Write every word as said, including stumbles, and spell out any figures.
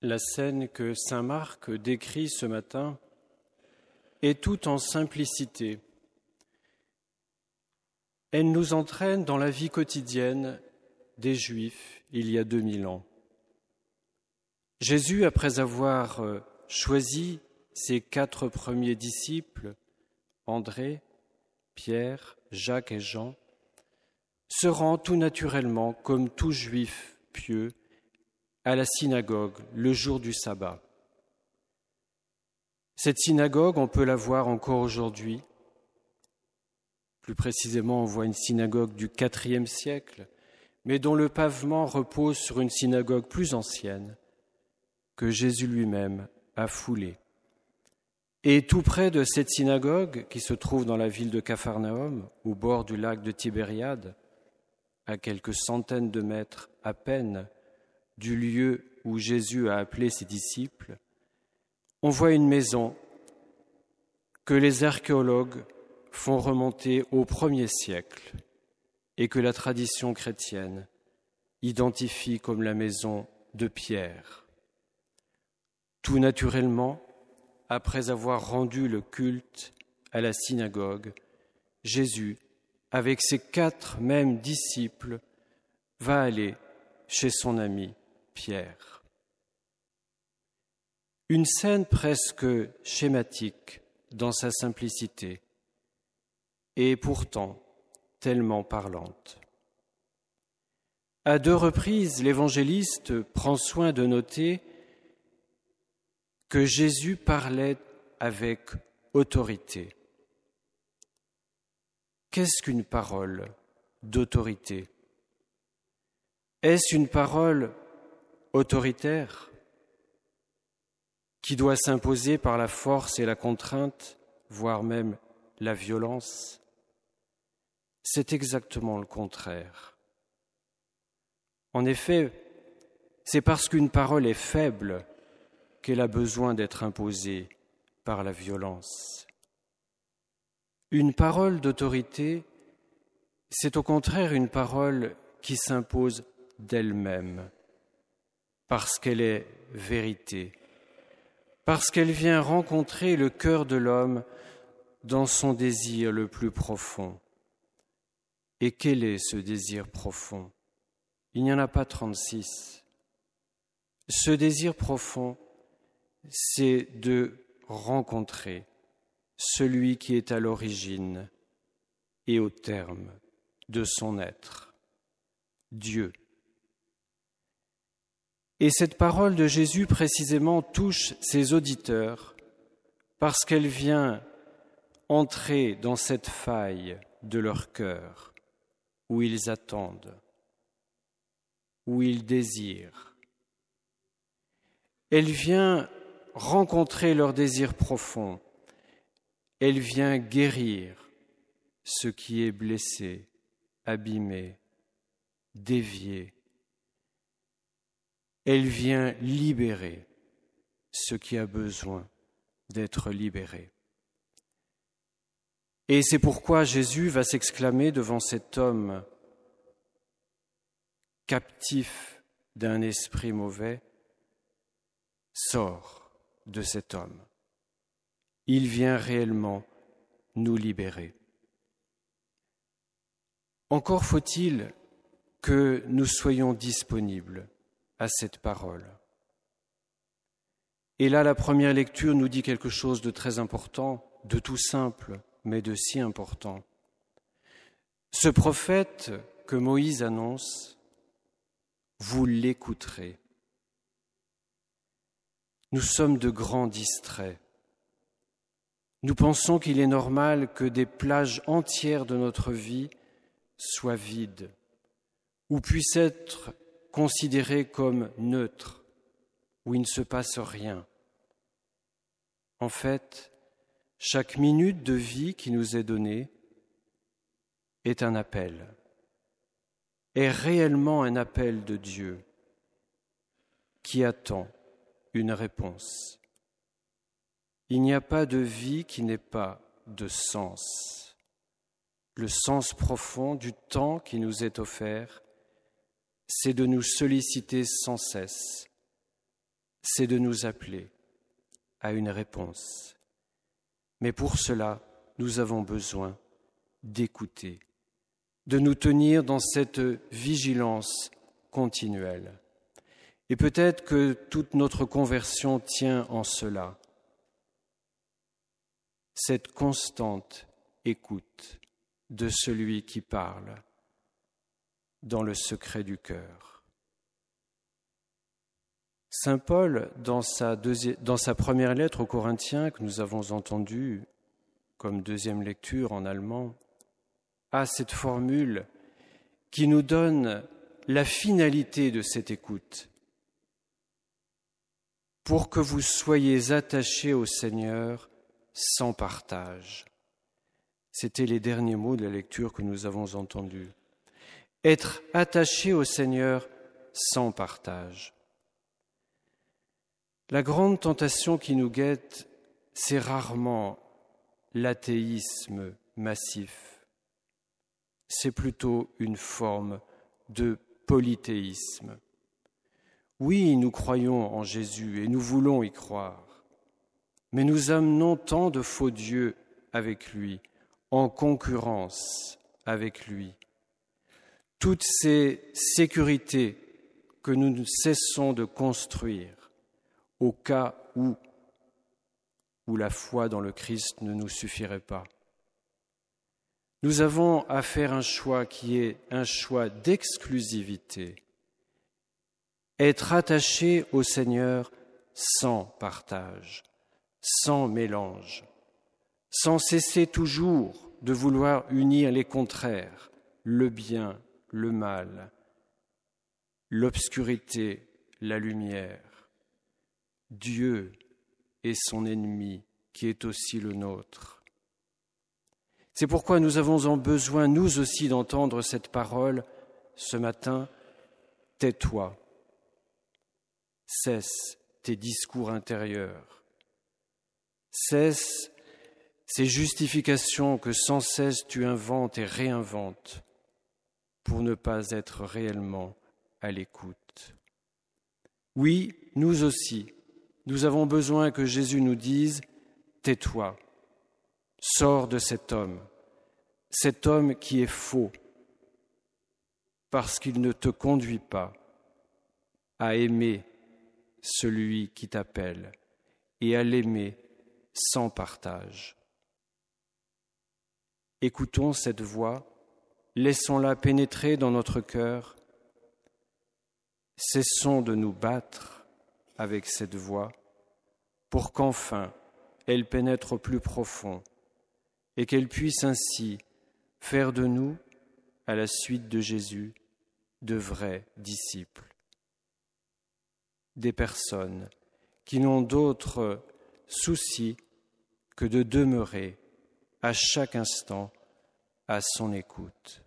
La scène que saint Marc décrit ce matin est toute en simplicité. Elle nous entraîne dans la vie quotidienne des Juifs il y a deux mille ans. Jésus, après avoir choisi ses quatre premiers disciples, André, Pierre, Jacques et Jean, se rend tout naturellement, comme tout Juif pieux, à la synagogue le jour du sabbat. Cette synagogue, on peut la voir encore aujourd'hui. Plus précisément, on voit une synagogue du quatrième siècle, mais dont le pavement repose sur une synagogue plus ancienne que Jésus lui-même a foulée. Et tout près de cette synagogue, qui se trouve dans la ville de Capharnaüm, au bord du lac de Tibériade, à quelques centaines de mètres à peine du lieu où Jésus a appelé ses disciples, on voit une maison que les archéologues font remonter au premier siècle et que la tradition chrétienne identifie comme la maison de Pierre. Tout naturellement, après avoir rendu le culte à la synagogue, Jésus, avec ses quatre mêmes disciples, va aller chez son ami Pierre. Une scène presque schématique dans sa simplicité et pourtant tellement parlante. À deux reprises, l'évangéliste prend soin de noter que Jésus parlait avec autorité. Qu'est-ce qu'une parole d'autorité ? Est-ce une parole autoritaire qui doit s'imposer par la force et la contrainte, voire même la violence? C'est exactement le contraire. En effet, c'est parce qu'une parole est faible qu'elle a besoin d'être imposée par la violence. Une parole d'autorité, c'est au contraire une parole qui s'impose d'elle-même, parce qu'elle est vérité, parce qu'elle vient rencontrer le cœur de l'homme dans son désir le plus profond. Et quel est ce désir profond ? Il n'y en a pas trente-six. Ce désir profond, c'est de rencontrer celui qui est à l'origine et au terme de son être, Dieu. Et cette parole de Jésus précisément touche ses auditeurs parce qu'elle vient entrer dans cette faille de leur cœur où ils attendent, où ils désirent. Elle vient rencontrer leur désir profond. Elle vient guérir ce qui est blessé, abîmé, dévié. Elle vient libérer ce qui a besoin d'être libéré. Et c'est pourquoi Jésus va s'exclamer devant cet homme captif d'un esprit mauvais, « Sors de cet homme ». Il vient réellement nous libérer. Encore faut-il que nous soyons disponibles à cette parole. Et là, la première lecture nous dit quelque chose de très important, de tout simple, mais de si important. Ce prophète que Moïse annonce, vous l'écouterez. Nous sommes de grands distraits. Nous pensons qu'il est normal que des plages entières de notre vie soient vides ou puissent être considérées comme neutres, où il ne se passe rien. En fait, chaque minute de vie qui nous est donnée est un appel, est réellement un appel de Dieu qui attend une réponse. Il n'y a pas de vie qui n'ait pas de sens. Le sens profond du temps qui nous est offert, c'est de nous solliciter sans cesse, c'est de nous appeler à une réponse. Mais pour cela, nous avons besoin d'écouter, de nous tenir dans cette vigilance continuelle. Et peut-être que toute notre conversion tient en cela, cette constante écoute de celui qui parle dans le secret du cœur. Saint Paul, dans sa, deuxi- dans sa première lettre aux Corinthiens, que nous avons entendue comme deuxième lecture en allemand, a cette formule qui nous donne la finalité de cette écoute. Pour que vous soyez attachés au Seigneur sans partage. C'était les derniers mots de la lecture que nous avons entendue. Être attaché au Seigneur sans partage. La grande tentation qui nous guette, c'est rarement l'athéisme massif. C'est plutôt une forme de polythéisme. Oui, nous croyons en Jésus et nous voulons y croire, mais nous amenons tant de faux dieux avec lui, en concurrence avec lui. Toutes ces sécurités que nous ne cessons de construire au cas où, où la foi dans le Christ ne nous suffirait pas. Nous avons à faire un choix qui est un choix d'exclusivité. Être attaché au Seigneur sans partage, sans mélange, sans cesser toujours de vouloir unir les contraires, le bien, le mal, l'obscurité, la lumière, Dieu et son ennemi qui est aussi le nôtre. C'est pourquoi nous avons besoin, nous aussi, d'entendre cette parole ce matin. Tais-toi, cesse tes discours intérieurs, cesse ces justifications que sans cesse tu inventes et réinventes pour ne pas être réellement à l'écoute. Oui, nous aussi, nous avons besoin que Jésus nous dise « Tais-toi ». Sors de cet homme, cet homme qui est faux, parce qu'il ne te conduit pas à aimer celui qui t'appelle et à l'aimer sans partage. Écoutons cette voix, laissons-la pénétrer dans notre cœur, cessons de nous battre avec cette voix pour qu'enfin elle pénètre au plus profond et qu'elle puisse ainsi faire de nous, à la suite de Jésus, de vrais disciples. Des personnes qui n'ont d'autre souci que de demeurer à chaque instant à son écoute.